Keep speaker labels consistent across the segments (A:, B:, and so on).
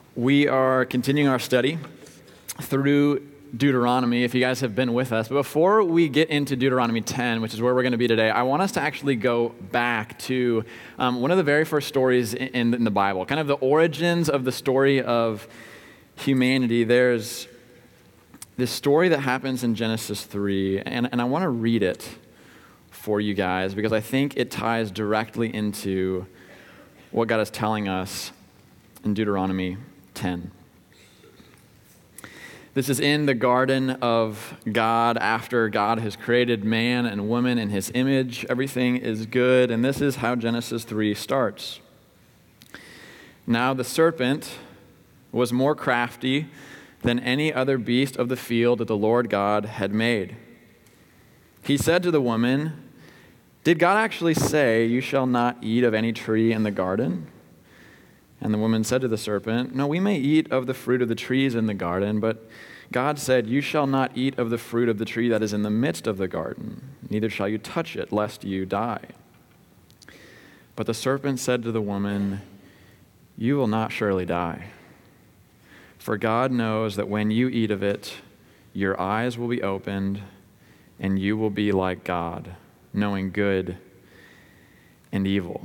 A: We are continuing our study through Deuteronomy, if you guys have been with us. But before we get into Deuteronomy 10, which is where we're going to be today, I want us to actually go back to one of the very first stories in the Bible, kind of the origins of the story of humanity. There's this story that happens in Genesis 3, and I want to read it for you guys because I think it ties directly into what God is telling us in Deuteronomy 10. This is in the garden of God after God has created man and woman in his image. Everything is good, and this is how Genesis 3 starts. Now the serpent was more crafty than any other beast of the field that the Lord God had made. He said to the woman, "Did God actually say, 'You shall not eat of any tree in the garden?' And the woman said to the serpent, 'No, we may eat of the fruit of the trees in the garden, but God said, "You shall not eat of the fruit of the tree that is in the midst of the garden, neither shall you touch it, lest you die." But the serpent said to the woman, "You will not surely die. For God knows that when you eat of it, your eyes will be opened, and you will be like God, knowing good and evil."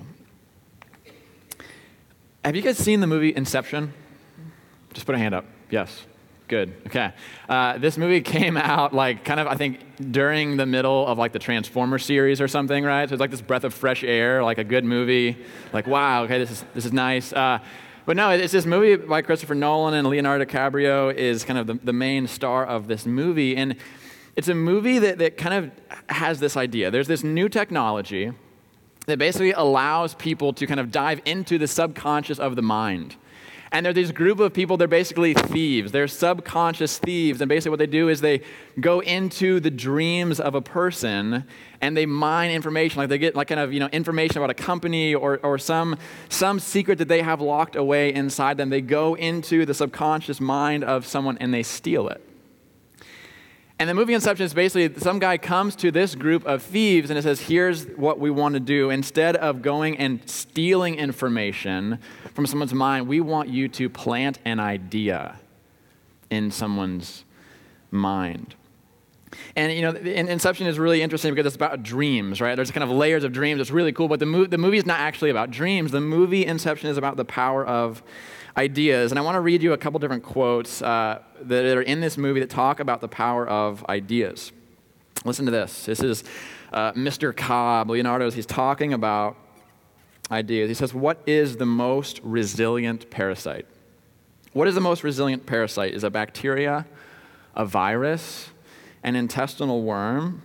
A: Have you guys seen the movie Inception? Just put a hand up. Yes. Good. Okay. This movie came out I think during the middle of the Transformers series or something, right? So it's like this breath of fresh air, like a good movie. Like, wow, okay, this is nice. But no, it's this movie by Christopher Nolan, and Leonardo DiCaprio is kind of the main star of this movie. And it's a movie that kind of has this idea. There's this new technology that basically allows people to kind of dive into the subconscious of the mind. And there's this group of people, they're basically thieves. They're subconscious thieves. And basically what they do is they go into the dreams of a person and they mine information. Like they get information about a company or some secret that they have locked away inside them. They go into the subconscious mind of someone and they steal it. And the movie Inception is basically some guy comes to this group of thieves and it says, here's what we want to do. Instead of going and stealing information from someone's mind, we want you to plant an idea in someone's mind. And, Inception is really interesting because it's about dreams, right? There's kind of layers of dreams. It's really cool, but the movie is not actually about dreams. The movie Inception is about the power of ideas. And I want to read you a couple different quotes that are in this movie that talk about the power of ideas. Listen to this. This is Mr. Cobb. He's talking about ideas. He says, "What is the most resilient parasite?" What is the most resilient parasite? Is a bacteria, a virus, an intestinal worm,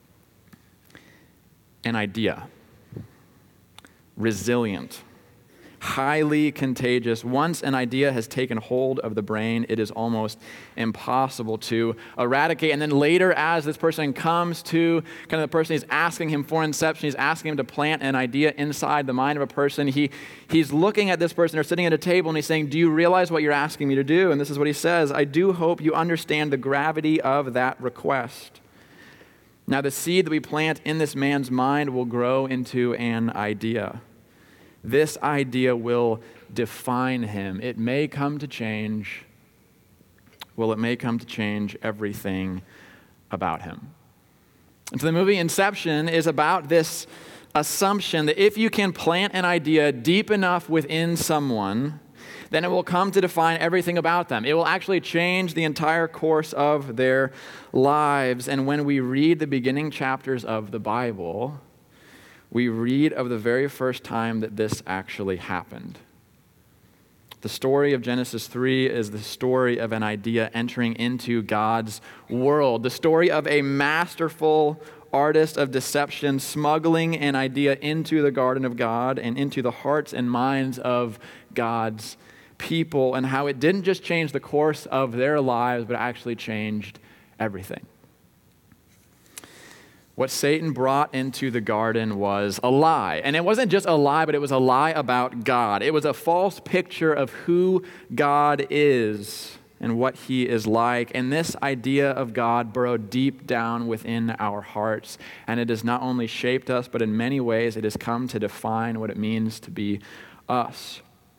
A: an idea. Resilient. Highly contagious. Once an idea has taken hold of the brain, it is almost impossible to eradicate. And then later, as this person comes to kind of the person he's asking him for inception, he's asking him to plant an idea inside the mind of a person. He's looking at this person, they're sitting at a table, and he's saying, "Do you realize what you're asking me to do?" And this is what he says: "I do hope you understand the gravity of that request. Now the seed that we plant in this man's mind will grow into an idea. This idea will define him. It may come to change. It may come to change everything about him." And so the movie Inception is about this assumption that if you can plant an idea deep enough within someone, then it will come to define everything about them. It will actually change the entire course of their lives. And when we read the beginning chapters of the Bible, we read of the very first time that this actually happened. The story of Genesis 3 is the story of an idea entering into God's world. The story of a masterful artist of deception smuggling an idea into the garden of God and into the hearts and minds of God's people, and how it didn't just change the course of their lives, but actually changed everything. What Satan brought into the garden was a lie. And it wasn't just a lie, but it was a lie about God. It was a false picture of who God is and what he is like. And this idea of God burrowed deep down within our hearts. And it has not only shaped us, but in many ways it has come to define what it means to be us.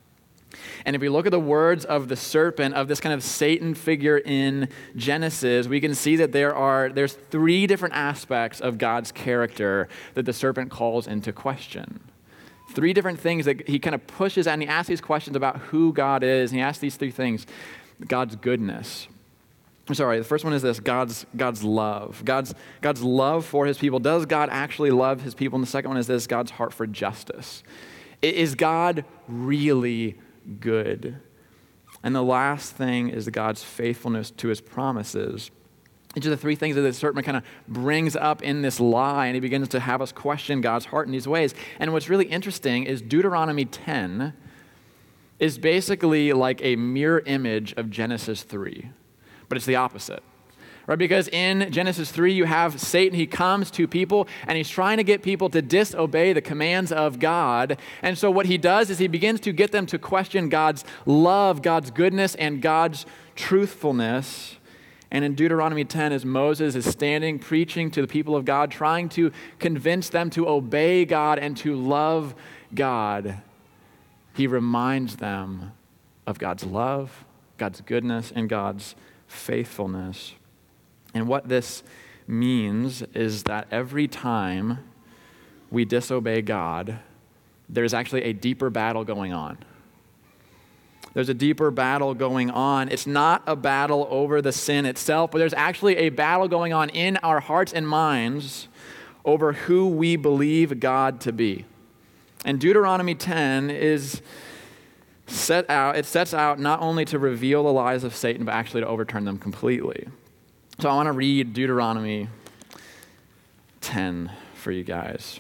A: And if we look at the words of the serpent, of this kind of Satan figure in Genesis, we can see that there's three different aspects of God's character that the serpent calls into question. Three different things that he kind of pushes at, and he asks these questions about who God is, and he asks these three things. God's goodness. The first one is this, God's love. God's love for his people. Does God actually love his people? And the second one is this, God's heart for justice. Is God really good? And the last thing is God's faithfulness to his promises. These are the three things that the serpent kind of brings up in this lie, and he begins to have us question God's heart in these ways. And what's really interesting is Deuteronomy 10 is basically like a mirror image of Genesis 3, but it's the opposite. Right? Because in Genesis 3, you have Satan. He comes to people, and he's trying to get people to disobey the commands of God. And so what he does is he begins to get them to question God's love, God's goodness, and God's truthfulness. And in Deuteronomy 10, as Moses is standing, preaching to the people of God, trying to convince them to obey God and to love God, he reminds them of God's love, God's goodness, and God's faithfulness. And what this means is that every time we disobey God, there's actually a deeper battle going on. There's a deeper battle going on. It's not a battle over the sin itself, but there's actually a battle going on in our hearts and minds over who we believe God to be. And Deuteronomy 10 sets out not only to reveal the lies of Satan, but actually to overturn them completely. So I want to read Deuteronomy 10 for you guys.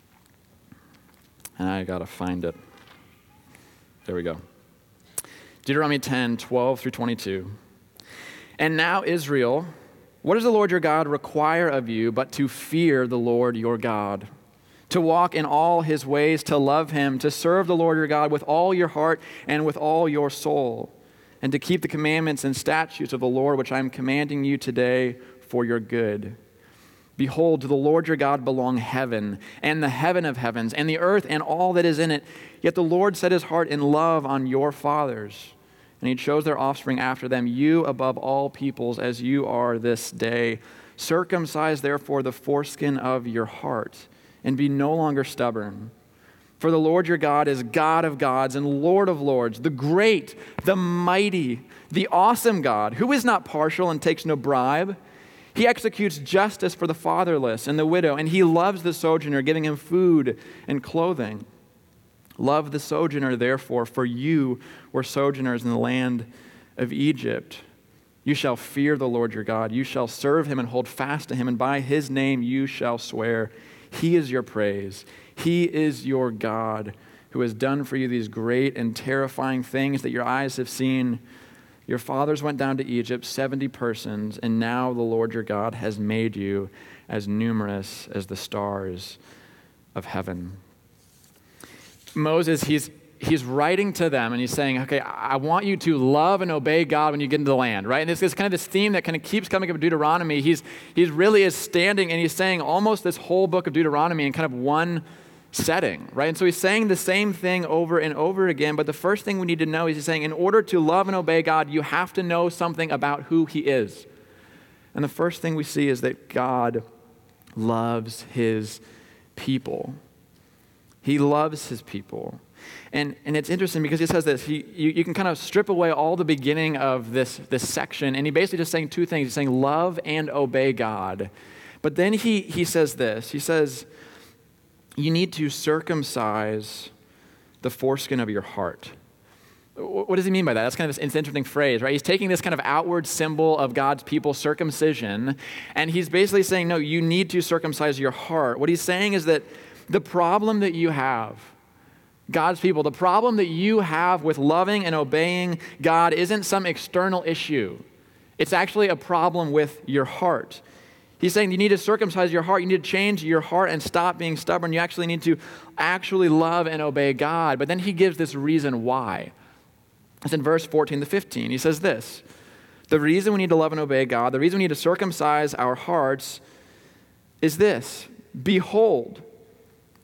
A: And I got to find it. There we go. Deuteronomy 10, 12 through 22. And now, Israel, what does the Lord your God require of you but to fear the Lord your God, to walk in all his ways, to love him, to serve the Lord your God with all your heart and with all your soul, and to keep the commandments and statutes of the Lord, which I am commanding you today for your good. Behold, to the Lord your God belong heaven and the heaven of heavens and the earth and all that is in it. Yet the Lord set his heart in love on your fathers, and he chose their offspring after them, you above all peoples, as you are this day. Circumcise therefore the foreskin of your heart, and be no longer stubborn. For the Lord your God is God of gods and Lord of lords, the great, the mighty, the awesome God, who is not partial and takes no bribe. He executes justice for the fatherless and the widow, and he loves the sojourner, giving him food and clothing. Love the sojourner, therefore, for you were sojourners in the land of Egypt. You shall fear the Lord your God. You shall serve him and hold fast to him, and by his name you shall swear. He is your praise. He is your God, who has done for you these great and terrifying things that your eyes have seen. Your fathers went down to Egypt, 70 persons, and now the Lord your God has made you as numerous as the stars of heaven. Moses, he's writing to them, and he's saying, okay, I want you to love and obey God when you get into the land, right? And this is kind of this theme that kind of keeps coming up in Deuteronomy. He's really is standing, and he's saying almost this whole book of Deuteronomy in kind of one setting, right? And so he's saying the same thing over and over again, but the first thing we need to know is he's saying in order to love and obey God, you have to know something about who he is. And the first thing we see is that God loves his people. He loves his people. And it's interesting because he says this, you can kind of strip away all the beginning of this section, and he basically just saying two things. He's saying love and obey God. But then he says this, he says, you need to circumcise the foreskin of your heart. What does he mean by that? That's kind of an interesting phrase, right? He's taking this kind of outward symbol of God's people, circumcision, and he's basically saying, no, you need to circumcise your heart. What he's saying is that the problem that you have, God's people, the problem that you have with loving and obeying God isn't some external issue. It's actually a problem with your heart. He's saying you need to circumcise your heart. You need to change your heart and stop being stubborn. You actually need to actually love and obey God. But then he gives this reason why. It's in verse 14 to 15. He says this, the reason we need to love and obey God, the reason we need to circumcise our hearts is this, behold,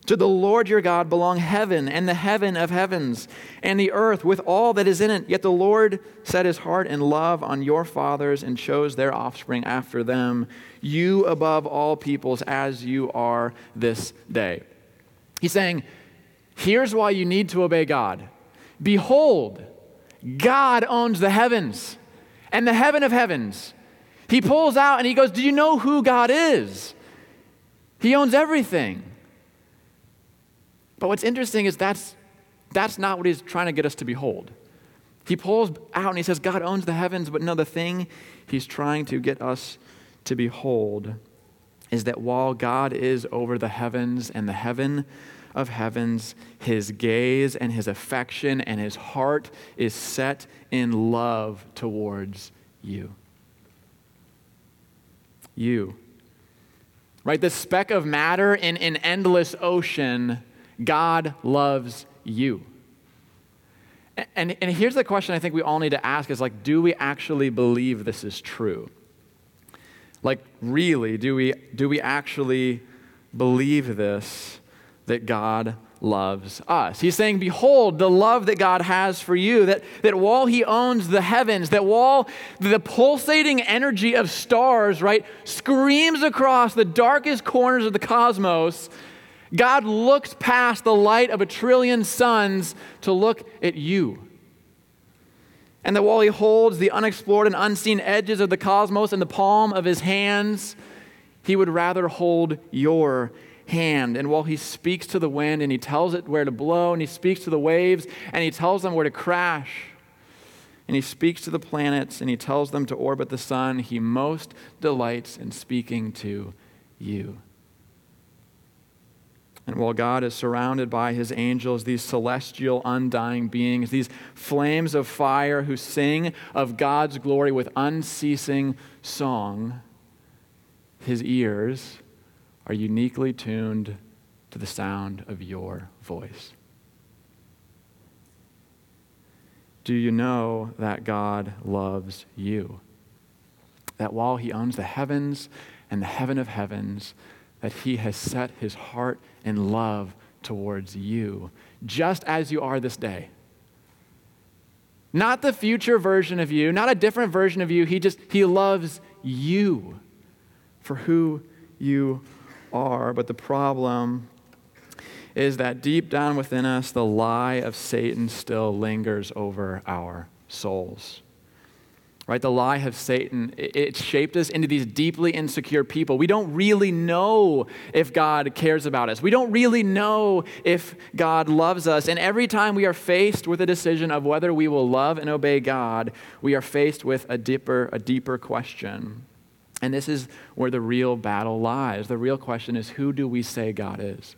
A: To the Lord your God belong heaven and the heaven of heavens and the earth with all that is in it. Yet the Lord set his heart in love on your fathers and chose their offspring after them, you above all peoples as you are this day. He's saying, here's why you need to obey God. Behold, God owns the heavens and the heaven of heavens. He pulls out and he goes, do you know who God is? He owns everything. But what's interesting is that's not what he's trying to get us to behold. He pulls out and he says, God owns the heavens, but no, the thing he's trying to get us to behold is that while God is over the heavens and the heaven of heavens, his gaze and his affection and his heart is set in love towards you. You. Right? This speck of matter in an endless ocean, God loves you. And here's the question I think we all need to ask is like, do we actually believe this is true? Like, really, do we actually believe this, that God loves us? He's saying, behold, the love that God has for you, that while he owns the heavens, that while the pulsating energy of stars, right, screams across the darkest corners of the cosmos, God looks past the light of 1 trillion suns to look at you. And that while he holds the unexplored and unseen edges of the cosmos in the palm of his hands, he would rather hold your hand. And while he speaks to the wind and he tells it where to blow, and he speaks to the waves and he tells them where to crash, and he speaks to the planets and he tells them to orbit the sun, he most delights in speaking to you. And while God is surrounded by his angels, these celestial, undying beings, these flames of fire who sing of God's glory with unceasing song, his ears are uniquely tuned to the sound of your voice. Do you know that God loves you? That while he owns the heavens and the heaven of heavens, that he has set his heart in love towards you, just as you are this day. Not the future version of you, not a different version of you. He loves you for who you are. But the problem is that deep down within us, the lie of Satan still lingers over our souls. Right? The lie of Satan, it shaped us into these deeply insecure people. We don't really know if God cares about us. We don't really know if God loves us. And every time we are faced with a decision of whether we will love and obey God, we are faced with a deeper question. And this is where the real battle lies. The real question is, who do we say God is?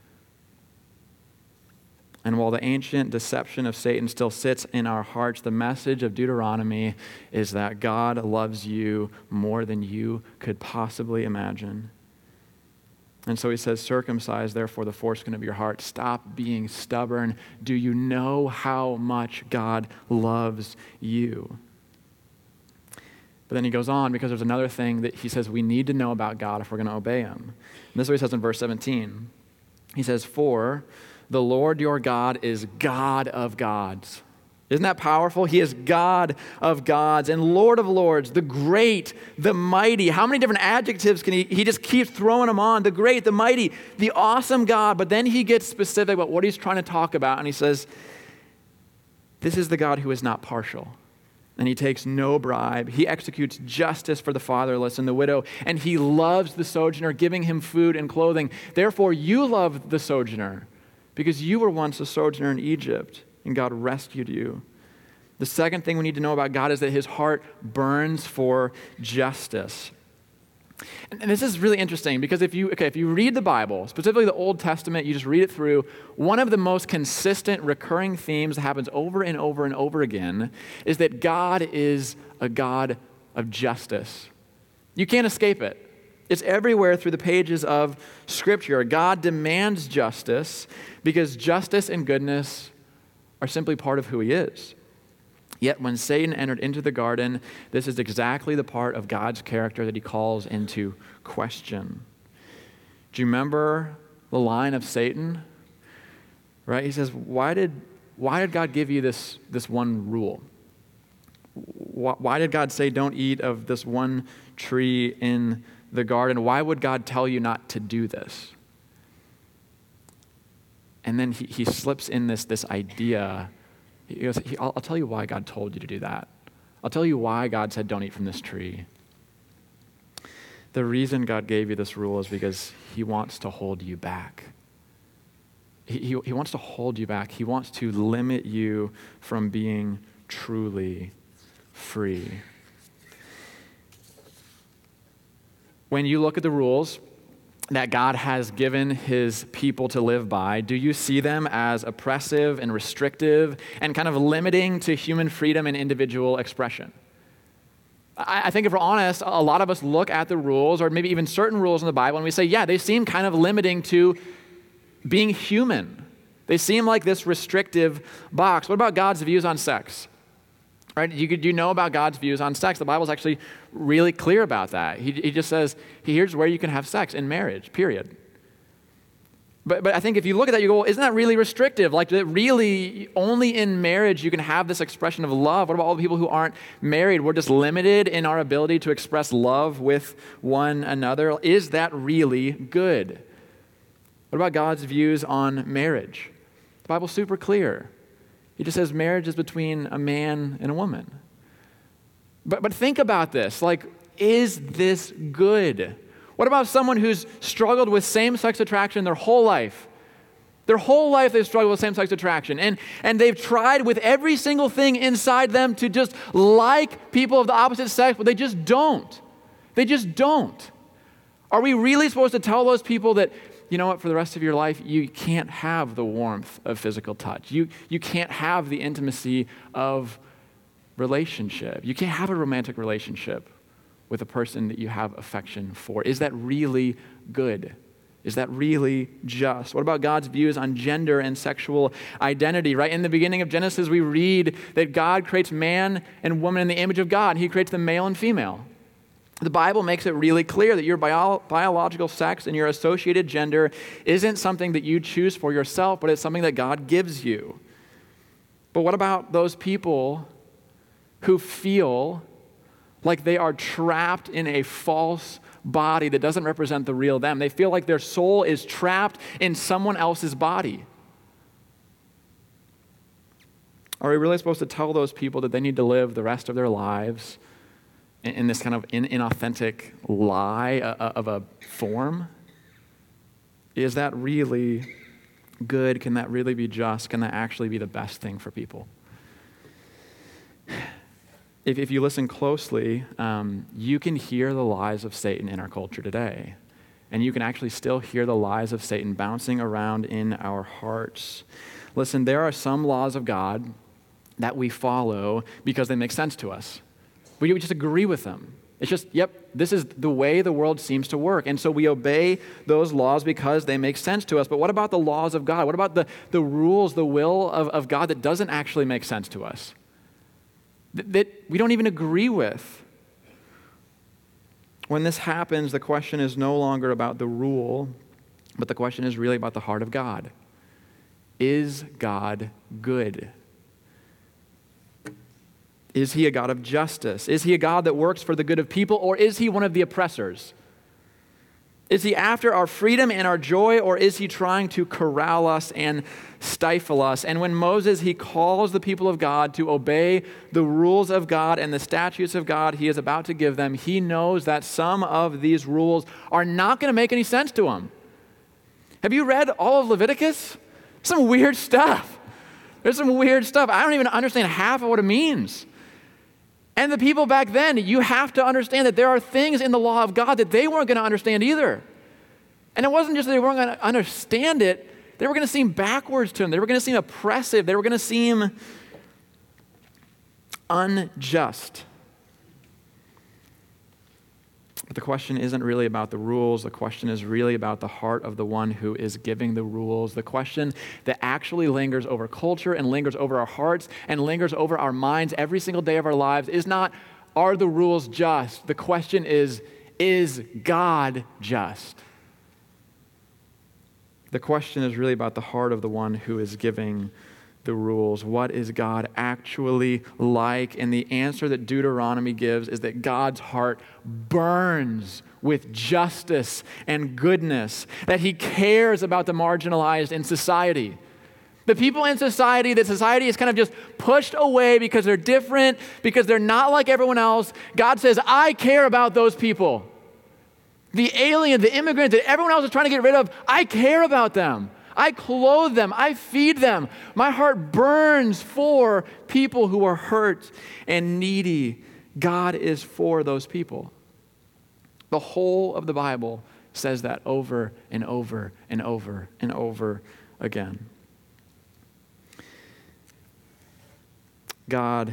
A: And while the ancient deception of Satan still sits in our hearts, the message of Deuteronomy is that God loves you more than you could possibly imagine. And so he says, circumcise, therefore, the foreskin of your heart. Stop being stubborn. Do you know how much God loves you? But then he goes on, because there's another thing that he says we need to know about God if we're going to obey him. And this is what he says in verse 17. He says, for the Lord your God is God of gods. Isn't that powerful? He is God of gods and Lord of lords, the great, the mighty. How many different adjectives can he just keeps throwing them on? The great, the mighty, the awesome God. But then he gets specific about what he's trying to talk about. And he says, this is the God who is not partial. And he takes no bribe. He executes justice for the fatherless and the widow. And he loves the sojourner, giving him food and clothing. Therefore, you love the sojourner, because you were once a sojourner in Egypt, and God rescued you. The second thing we need to know about God is that his heart burns for justice. And this is really interesting, because if you read the Bible, specifically the Old Testament, you just read it through, one of the most consistent recurring themes that happens over and over and over again is that God is a God of justice. You can't escape it. It's everywhere through the pages of Scripture. God demands justice because justice and goodness are simply part of who he is. Yet when Satan entered into the garden, this is exactly the part of God's character that he calls into question. Do you remember the line of Satan, right? He says, why did God give you this one rule? Why did God say don't eat of this one tree in the garden? Why would God tell you not to do this? And then he slips in this idea. He goes, I'll tell you why God told you to do that. I'll tell you why God said don't eat from this tree. The reason God gave you this rule is because he wants to hold you back. He wants to hold you back. He wants to limit you from being truly free. When you look at the rules that God has given his people to live by, do you see them as oppressive and restrictive and kind of limiting to human freedom and individual expression? I think if we're honest, a lot of us look at the rules, or maybe even certain rules in the Bible, and we say, yeah, they seem kind of limiting to being human. They seem like this restrictive box. What about God's views on sex? Right? You know about God's views on sex. The Bible's actually really clear about that. He just says, here's where you can have sex in marriage, period. But I think if you look at that, you go, well, isn't that really restrictive? Like, that really only in marriage you can have this expression of love. What about all the people who aren't married? We're just limited in our ability to express love with one another. Is that really good? What about God's views on marriage? The Bible's super clear. He just says marriage is between a man and a woman. But think about this. Like, is this good? What about someone who's struggled with same-sex attraction their whole life? Their whole life they've struggled with same-sex attraction. And they've tried with every single thing inside them to just like people of the opposite sex, but they just don't. They just don't. Are we really supposed to tell those people that, you know what, for the rest of your life, you can't have the warmth of physical touch. You can't have the intimacy of relationship. You can't have a romantic relationship with a person that you have affection for. Is that really good? Is that really just? What about God's views on gender and sexual identity, right? In the beginning of Genesis, we read that God creates man and woman in the image of God. He creates them male and female. The Bible makes it really clear that your biological sex and your associated gender isn't something that you choose for yourself, but it's something that God gives you. But what about those people who feel like they are trapped in a false body that doesn't represent the real them? They feel like their soul is trapped in someone else's body. Are we really supposed to tell those people that they need to live the rest of their lives in this kind of inauthentic lie of a form? Is that really good? Can that really be just? Can that actually be the best thing for people? If you listen closely, you can hear the lies of Satan in our culture today. And you can actually still hear the lies of Satan bouncing around in our hearts. Listen, there are some laws of God that we follow because they make sense to us. We just agree with them. It's just, yep, this is the way the world seems to work. And so we obey those laws because they make sense to us. But what about the laws of God? What about the rules, the will of God that doesn't actually make sense to us? That we don't even agree with? When this happens, the question is no longer about the rule, but the question is really about the heart of God. Is God good? Is he a God of justice? Is he a God that works for the good of people, or is he one of the oppressors? Is he after our freedom and our joy, or is he trying to corral us and stifle us? And when Moses, he calls the people of God to obey the rules of God and the statutes of God he is about to give them, he knows that some of these rules are not going to make any sense to him. Have you read all of Leviticus? Some weird stuff. There's some weird stuff. I don't even understand half of what it means. And the people back then, you have to understand that there are things in the law of God that they weren't going to understand either. And it wasn't just that they weren't going to understand it, they were going to seem backwards to them. They were going to seem oppressive. They were going to seem unjust. But the question isn't really about the rules. The question is really about the heart of the one who is giving the rules. The question that actually lingers over culture and lingers over our hearts and lingers over our minds every single day of our lives is not, are the rules just? The question is God just? The question is really about the heart of the one who is giving the rules. What is God actually like? And the answer that Deuteronomy gives is that God's heart burns with justice and goodness, that he cares about the marginalized in society. The people in society, that society is kind of just pushed away because they're different, because they're not like everyone else. God says, I care about those people. The alien, the immigrant that everyone else is trying to get rid of, I care about them. I clothe them. I feed them. My heart burns for people who are hurt and needy. God is for those people. The whole of the Bible says that over and over and over and over again. God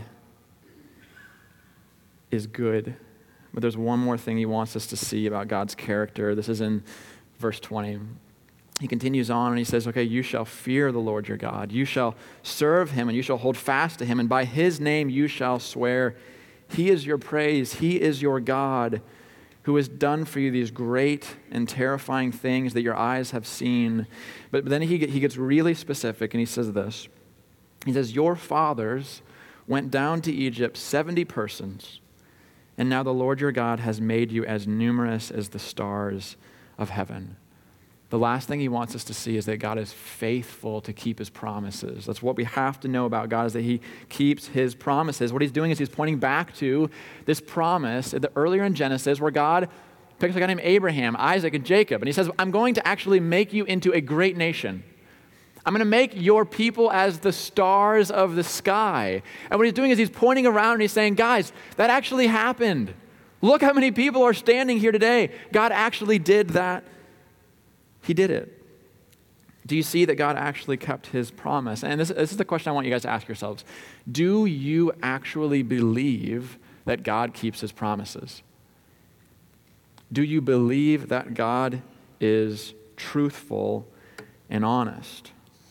A: is good. But there's one more thing he wants us to see about God's character. This is in verse 20. He continues on and he says, okay, you shall fear the Lord your God. You shall serve him and you shall hold fast to him. And by his name you shall swear. He is your praise. He is your God who has done for you these great and terrifying things that your eyes have seen. But then he gets really specific and he says this. He says, your fathers went down to Egypt 70 persons. And now the Lord your God has made you as numerous as the stars of heaven. The last thing he wants us to see is that God is faithful to keep his promises. That's what we have to know about God, is that he keeps his promises. What he's doing is he's pointing back to this promise earlier in Genesis where God picks a guy named Abraham, Isaac, and Jacob. And he says, I'm going to actually make you into a great nation. I'm going to make your people as the stars of the sky. And what he's doing is he's pointing around and he's saying, guys, that actually happened. Look how many people are standing here today. God actually did that. He did it. Do you see that God actually kept his promise? And this is the question I want you guys to ask yourselves. Do you actually believe that God keeps his promises? Do you believe that God is truthful and honest?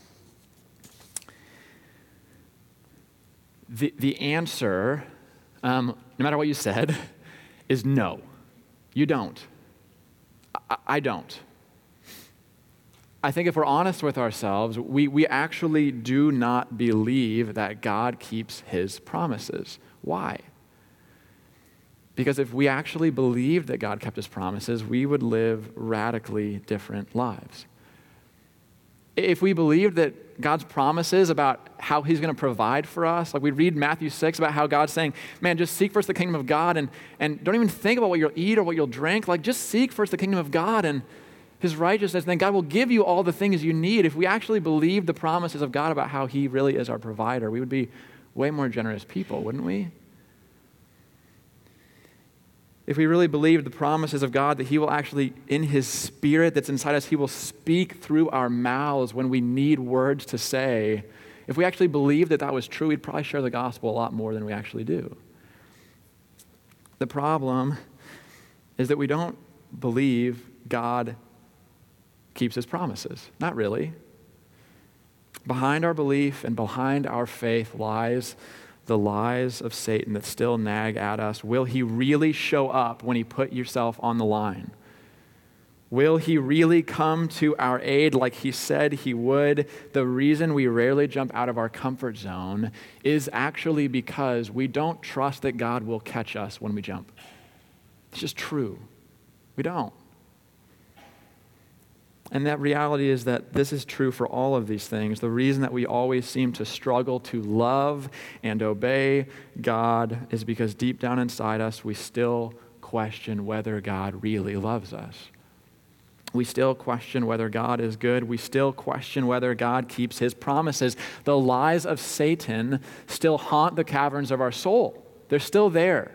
A: The answer, no matter what you said, is no. You don't. I don't. I think if we're honest with ourselves, we actually do not believe that God keeps his promises. Why? Because if we actually believed that God kept his promises, we would live radically different lives. If we believed that God's promises about how he's going to provide for us, like we read Matthew 6 about how God's saying, man, just seek first the kingdom of God and don't even think about what you'll eat or what you'll drink. Like just seek first the kingdom of God and his righteousness, and then God will give you all the things you need. If we actually believed the promises of God about how he really is our provider, we would be way more generous people, wouldn't we? If we really believed the promises of God that he will actually, in his spirit that's inside us, he will speak through our mouths when we need words to say, if we actually believed that that was true, we'd probably share the gospel a lot more than we actually do. The problem is that we don't believe God keeps his promises. Not really. Behind our belief and behind our faith lies the lies of Satan that still nag at us. Will he really show up when he put yourself on the line? Will he really come to our aid like he said he would? The reason we rarely jump out of our comfort zone is actually because we don't trust that God will catch us when we jump. It's just true. We don't. And that reality is that this is true for all of these things. The reason that we always seem to struggle to love and obey God is because deep down inside us, we still question whether God really loves us. We still question whether God is good. We still question whether God keeps his promises. The lies of Satan still haunt the caverns of our soul. They're still there.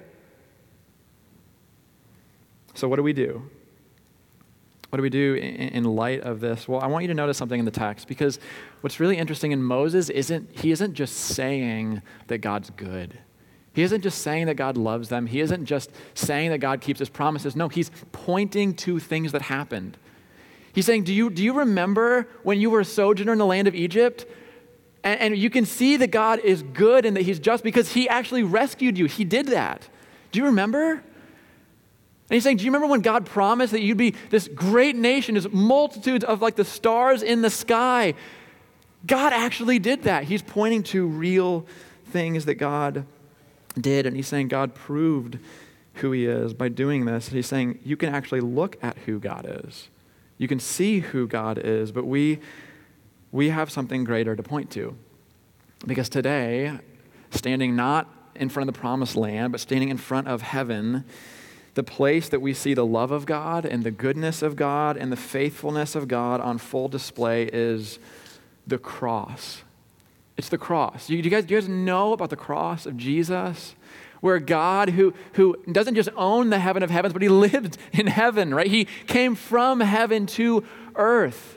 A: So what do we do? What do we do in light of this? Well, I want you to notice something in the text, because what's really interesting in Moses he isn't just saying that God's good. He isn't just saying that God loves them. He isn't just saying that God keeps his promises. No, he's pointing to things that happened. He's saying, do you remember when you were a sojourner in the land of Egypt? And you can see that God is good and that he's just because he actually rescued you. He did that. Do you remember? And he's saying, do you remember when God promised that you'd be this great nation, this multitudes of like the stars in the sky? God actually did that. He's pointing to real things that God did, and he's saying God proved who he is by doing this. And he's saying you can actually look at who God is. You can see who God is, but we have something greater to point to. Because today, standing not in front of the promised land, but standing in front of heaven, the place that we see the love of God and the goodness of God and the faithfulness of God on full display is the cross. It's the cross. Do you guys know about the cross of Jesus? Where God, who doesn't just own the heaven of heavens, but he lived in heaven, right? He came from heaven to earth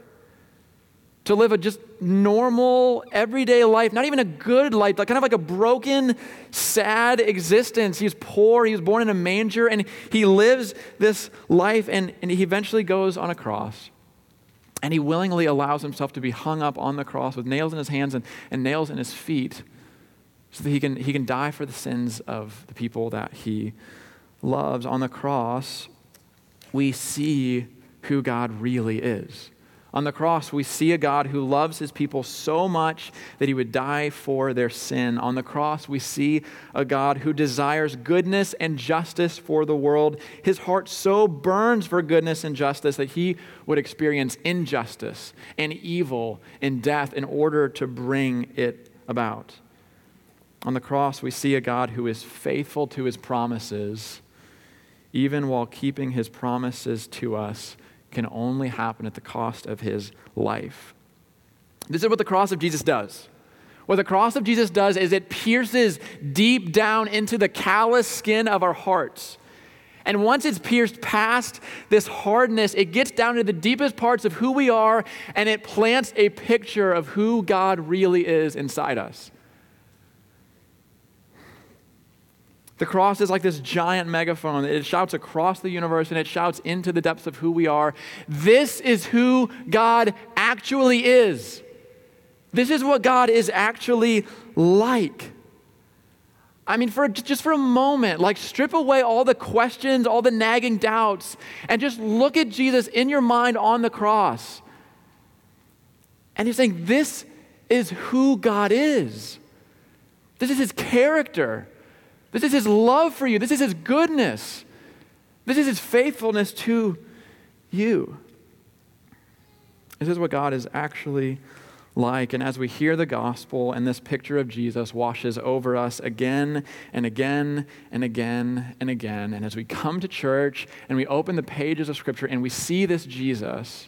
A: to live a just normal, everyday life, not even a good life, kind of like a broken, sad existence. He's poor, he was born in a manger, and he lives this life, and he eventually goes on a cross. And he willingly allows himself to be hung up on the cross with nails in his hands and nails in his feet so that he can die for the sins of the people that he loves. On the cross, we see who God really is. On the cross, we see a God who loves his people so much that he would die for their sin. On the cross, we see a God who desires goodness and justice for the world. His heart so burns for goodness and justice that he would experience injustice and evil and death in order to bring it about. On the cross, we see a God who is faithful to his promises, even while keeping his promises to us can only happen at the cost of his life. This is what the cross of Jesus does. What the cross of Jesus does is it pierces deep down into the callous skin of our hearts. And once it's pierced past this hardness, it gets down to the deepest parts of who we are, and it plants a picture of who God really is inside us. The cross is like this giant megaphone. It shouts across the universe and it shouts into the depths of who we are. This is who God actually is. This is what God is actually like. I mean, just for a moment, like strip away all the questions, all the nagging doubts, and just look at Jesus in your mind on the cross. And he's saying, this is who God is. This is his character. This is his love for you. This is his goodness. This is his faithfulness to you. This is what God is actually like. And as we hear the gospel and this picture of Jesus washes over us again and again and again and again, and as we come to church and we open the pages of Scripture and we see this Jesus,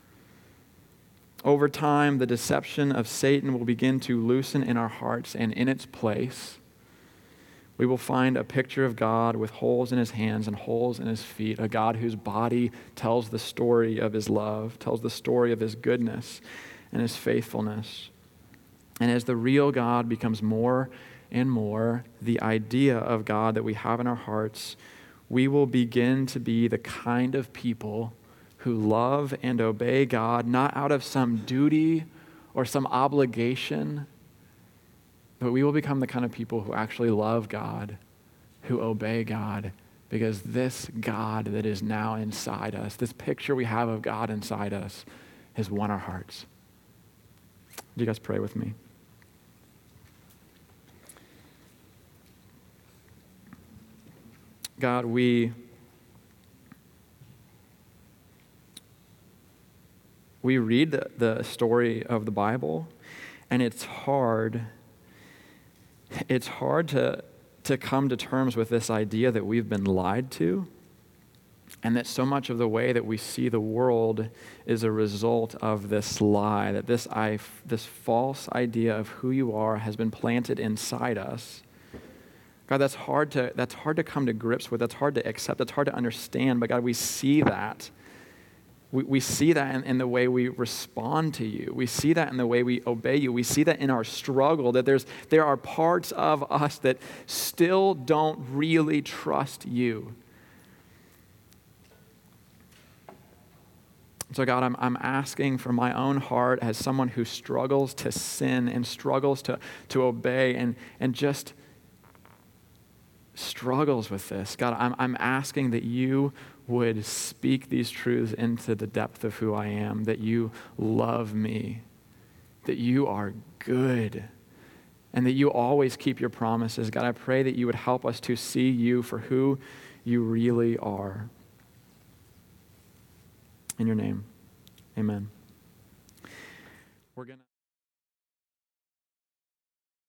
A: over time the deception of Satan will begin to loosen in our hearts, and in its place we will find a picture of God with holes in his hands and holes in his feet, a God whose body tells the story of his love, tells the story of his goodness and his faithfulness. And as the real God becomes more and more the idea of God that we have in our hearts, we will begin to be the kind of people who love and obey God, not out of some duty or some obligation, but we will become the kind of people who actually love God, who obey God, because this God that is now inside us, this picture we have of God inside us, has won our hearts. Do you guys pray with me? God, we read the story of the Bible, and it's hard to come to terms with this idea that we've been lied to, and that so much of the way that we see the world is a result of this lie, that this false idea of who you are has been planted inside us. God, that's hard to come to grips with. That's hard to accept. That's hard to understand. But God, we see that. We see that in the way we respond to you. We see that in the way we obey you. We see that in our struggle, that there are parts of us that still don't really trust you. So God, I'm asking for my own heart as someone who struggles to sin and struggles to obey and just struggles with this. God, I'm asking that you would speak these truths into the depth of who I am, that you love me, that you are good, and that you always keep your promises. God, I pray that you would help us to see you for who you really are. In your name, amen. We're gonna